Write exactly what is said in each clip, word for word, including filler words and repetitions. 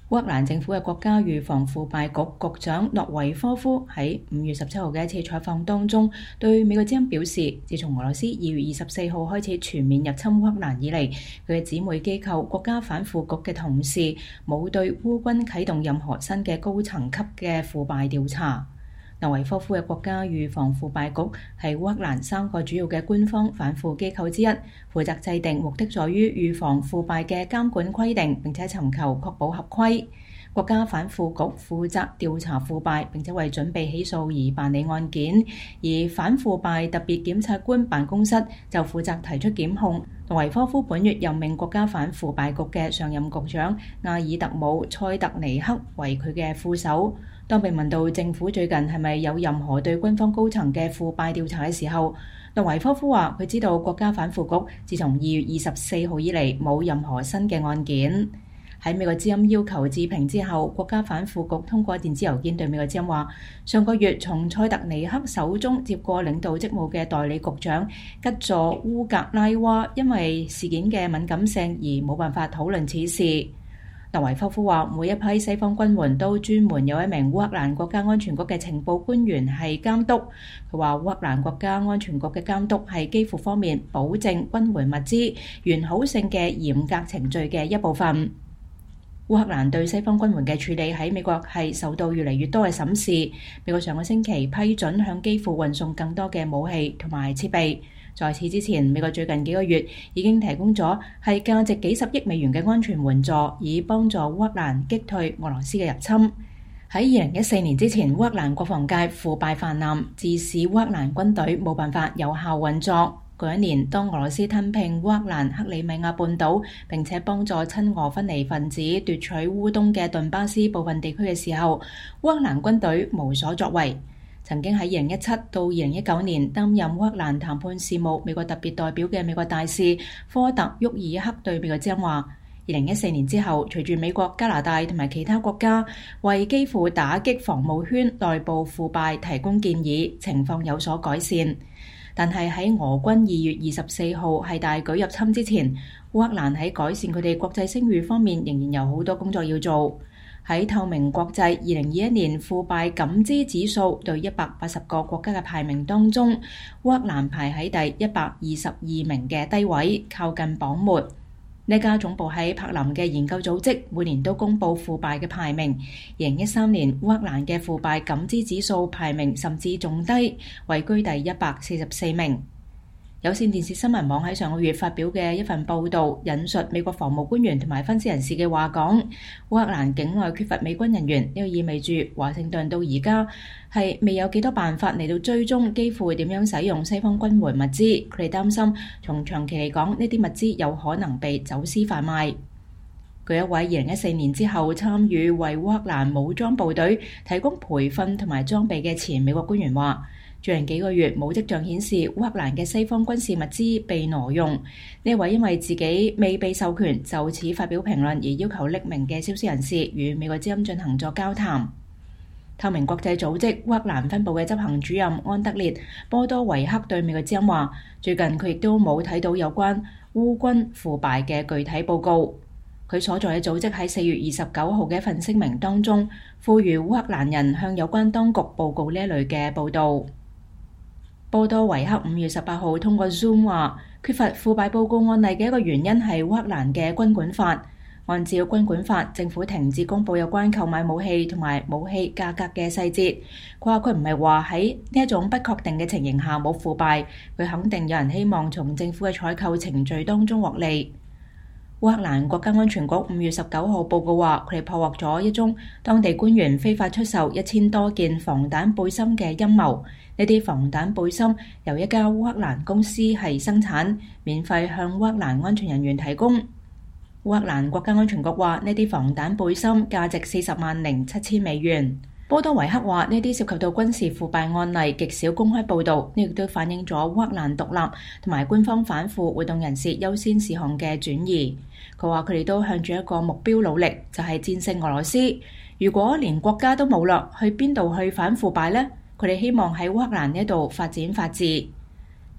烏克蘭政府嘅國家預防腐敗局局長諾維科夫喺五月十七號嘅一次採訪當中，對美國之音表示，自從俄羅斯二月二十四號開始全面入侵烏克蘭以嚟，佢嘅姊妹機構國家反腐局嘅同事冇對烏軍啟動任何新嘅高層級嘅腐敗調查。諾維科夫嘅國家預防腐敗局係烏克蘭三個主要嘅官方反腐機構之一，負責制定目的在於預防腐敗嘅監管規定，並且尋求確保合規。國家反腐局負責調查腐敗，並且為準備起訴而辦理案件，而反腐敗特別檢察官辦公室就負責提出檢控。諾維科夫本月任命國家反腐敗局嘅上任局長阿爾特姆塞特尼克為佢嘅副手。當被問到政府最近係咪有任何對軍方高層嘅腐敗調查嘅時候，諾維科夫話佢知道國家反腐局自從二月二十四號以嚟冇任何新嘅案件。喺美國之音要求置評之後，國家反腐局通過電子郵件對美國之音話，上個月從塞特尼克手中接過領導職務嘅代理局長吉佐烏格拉娃因為事件嘅敏感性而冇辦法討論此事。諾維科夫話，每一批西方軍援都專門有一名烏克蘭國家安全局嘅情報官員係監督。佢話烏克蘭國家安全局嘅監督係基輔方面保證軍援物資完好性嘅嚴格程序嘅一部分。烏克蘭對西方軍援嘅處理喺美國係受到越嚟越多嘅審視。美國上個星期批准向基輔運送更多嘅武器同埋設備。在此之前，美國最近幾個月已經提供咗係價值幾十億美元嘅安全援助，以幫助烏克蘭擊退俄羅斯嘅入侵。喺二零一四年之前，烏克蘭國防界腐敗泛濫，致使烏克蘭軍隊冇辦法有效運作。嗰一年，當俄羅斯吞併烏克蘭克里米亞半島，並且幫助親俄分離分子奪取烏東嘅頓巴斯部分地區嘅時候，烏克蘭軍隊無所作為。曾經喺二零一七到二零一九年擔任烏克蘭談判事務美國特別代表嘅美國大使科特沃爾克對美國之音話，二零一四年之後，隨住美國、加拿大同埋其他國家為基輔打擊防務圈內部腐敗提供建議，情況有所改善。但係喺俄軍二月二十四號係大舉入侵之前，烏克蘭喺改善佢哋國際聲譽方面仍然有好多工作要做。喺透明國際二零二一年腐敗感知指數對一百八十個國家嘅排名當中，烏克蘭排喺第一百二十二名嘅低位，靠近榜末。呢家總部喺柏林嘅研究組織每年都公布腐敗嘅排名。二零一三年烏克蘭嘅腐敗感知指數排名甚至仲低，位居第一百四十四名。有線電視新聞網喺上個月發表嘅一份報導，引述美國防務官員同埋分析人士嘅話講，烏克蘭境內缺乏美軍人員，呢個意味住華盛頓到而家係未有幾多辦法嚟到追蹤基輔點樣使用西方軍援物資。佢哋擔心從長期嚟講，呢啲物資有可能被走私販賣。據一位二零一四年之後參與為烏克蘭武裝部隊提供培訓同埋裝備嘅前美國官員話，最近幾個月冇跡象顯示烏克蘭嘅西方軍事物資被挪用。呢位因為自己未被授權就此發表評論而要求匿名嘅消息人士，與美國之音進行咗交談。透明國際組織烏克蘭分部嘅執行主任安德烈波多維克對美國之音話，最近佢亦都冇睇到有關烏軍腐敗嘅具體報告。佢所在嘅組織喺四月二十九號嘅一份聲明當中，呼籲烏克蘭人向有關當局報告呢一類嘅報導。波多維克五月十八號通過 Zoom 話，缺乏腐敗報告案例嘅一個原因係烏克蘭嘅軍管法。按照軍管法，政府停止公佈有關購買武器同埋武器價格嘅細節。佢話佢唔係話喺呢一種不確定嘅情形下冇腐敗，佢肯定有人希望從政府嘅採購程序當中獲利。烏克蘭國家安全局五月十九號報告話，佢哋破獲咗一宗當地官員非法出售一千多件防彈背心嘅陰謀。呢啲防彈背心由一家烏克蘭公司係生產，免費向烏克蘭安全人員提供。烏克蘭國家安全局話，呢啲防彈背心價值四十萬零七千美元。波多維克話，呢啲涉及到軍事腐敗案例極少公開報導，呢亦都反映咗烏克蘭獨立同埋官方反腐活動人士優先事項嘅轉移。佢話佢哋都向住一個目標努力，就係戰勝俄羅斯。如果連國家都冇啦，去邊度去反腐敗呢？佢哋希望喺烏克蘭呢度發展法治。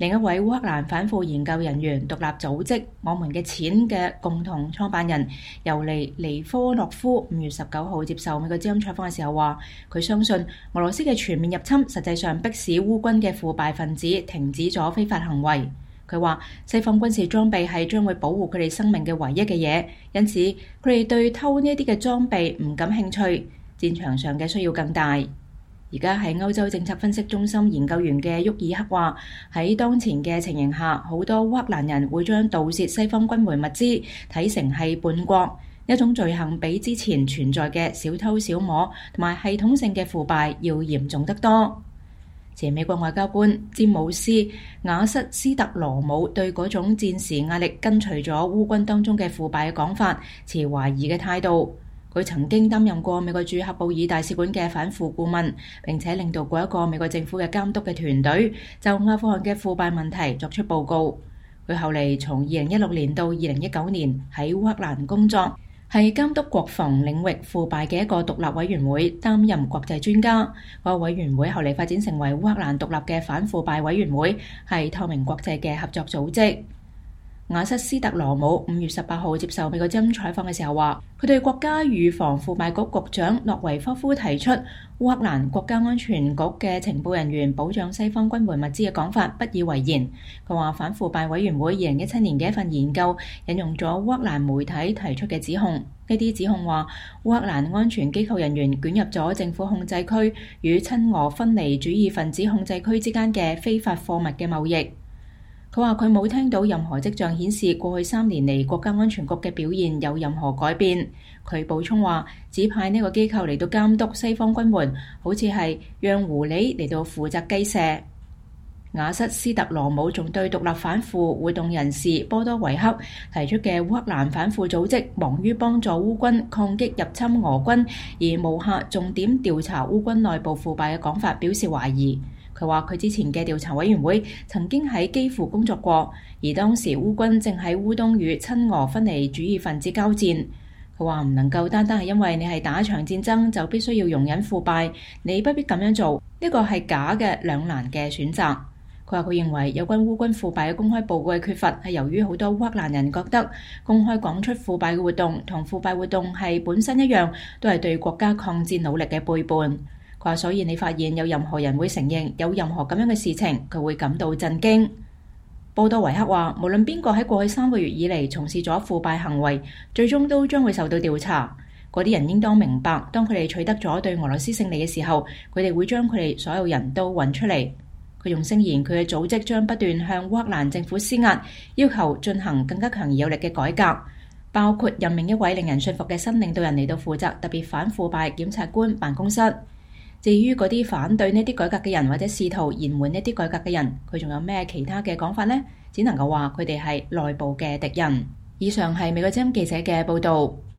另一位烏克蘭反腐研究人員、獨立組織我們嘅錢嘅共同創辦人尤尼尼科諾夫五月十九號接受美國之音採訪嘅時候話，佢相信俄羅斯嘅全面入侵實際上迫使烏軍嘅腐敗分子停止咗非法行為。佢話西方軍事裝備係將會保護佢哋生命嘅唯一嘅嘢，因此佢哋對偷呢一啲嘅裝備唔感興趣，戰場上嘅需要更大。而家喺歐洲政策分析中心研究員嘅沃爾克話，喺當前嘅情形下，好多烏克蘭人會將盜竊西方軍援物資睇成係叛國，一種罪行比之前存在嘅小偷小摸同埋系統性嘅腐敗要嚴重得多。前美國外交官詹姆斯雅瑟斯特羅姆對嗰種戰時壓力跟隨咗烏軍當中嘅腐敗嘅講法持懷疑嘅態度。佢曾經擔任過美國駐喀布爾大使館嘅反腐顧問，並且領導過一個美國政府嘅監督嘅團隊，就阿富汗嘅腐敗問題作出報告。佢後嚟從二零一六年到二零一九年喺烏克蘭工作，係監督國防領域腐敗嘅一個獨立委員會，擔任國際專家。嗰個委員會後嚟發展成為烏克蘭獨立嘅反腐敗委員會，係透明國際嘅合作組織。雅瑟斯特羅姆五月十八號接受美國之音採訪嘅時候話，佢對國家預防腐敗局局長諾維科夫提出烏克蘭國家安全局嘅情報人員保障西方軍援物資嘅講法不以為然。佢話反腐敗委員會二零一七年嘅一份研究引用咗烏克蘭媒體提出嘅指控，呢啲指控話烏克蘭安全機構人員捲入咗政府控制區與親俄分離主義分子控制區之間嘅非法貨物嘅貿易。佢話佢冇聽到任何跡象顯示過去三年嚟國家安全局嘅表現有任何改變。佢補充話，指派呢個機構嚟到監督西方軍援，好似係讓狐狸嚟到負責雞舍。雅瑟斯特羅姆仲對獨立反腐活動人士波多維克提出嘅烏克蘭反腐組織忙於幫助烏軍抗擊入侵俄軍而無暇重點調查烏軍內部腐敗嘅講法表示懷疑。佢話佢之前嘅調查委員會曾經喺基輔工作過，而當時烏軍正喺烏東與親俄分離主義分子交戰。佢話唔能夠單單係因為你係打一場戰爭就必須要容忍腐敗，你不必咁樣做，呢個係假嘅兩難嘅選擇。佢話佢認為有關烏軍腐敗嘅公開報告嘅缺乏係由於好多烏克蘭人覺得公開講出腐敗嘅活動同腐敗活動係本身一樣，都係對國家抗戰努力嘅背叛。佢話所以你發現有任何人會承認有任何咁樣嘅事情，佢會感到震驚。波多維克話，無論邊個喺過去三個月以嚟從事咗腐敗行為，最終都將會受到調查。嗰啲人應當明白，當佢哋取得咗對俄羅斯勝利嘅時候，佢哋會將佢哋所有人都揾出嚟。佢仲聲言佢嘅組織將不斷向烏克蘭政府施壓，要求進行更加強而有力嘅改革，包括任命一位令人信服嘅新領導人嚟到負責特別反腐敗檢察官辦公室。至於嗰啲反對呢啲改革嘅人或者試圖延緩呢啲改革嘅人，佢仲有咩其他嘅講法呢？只能夠話佢哋係內部嘅敵人。以上係美國之音記者嘅報導。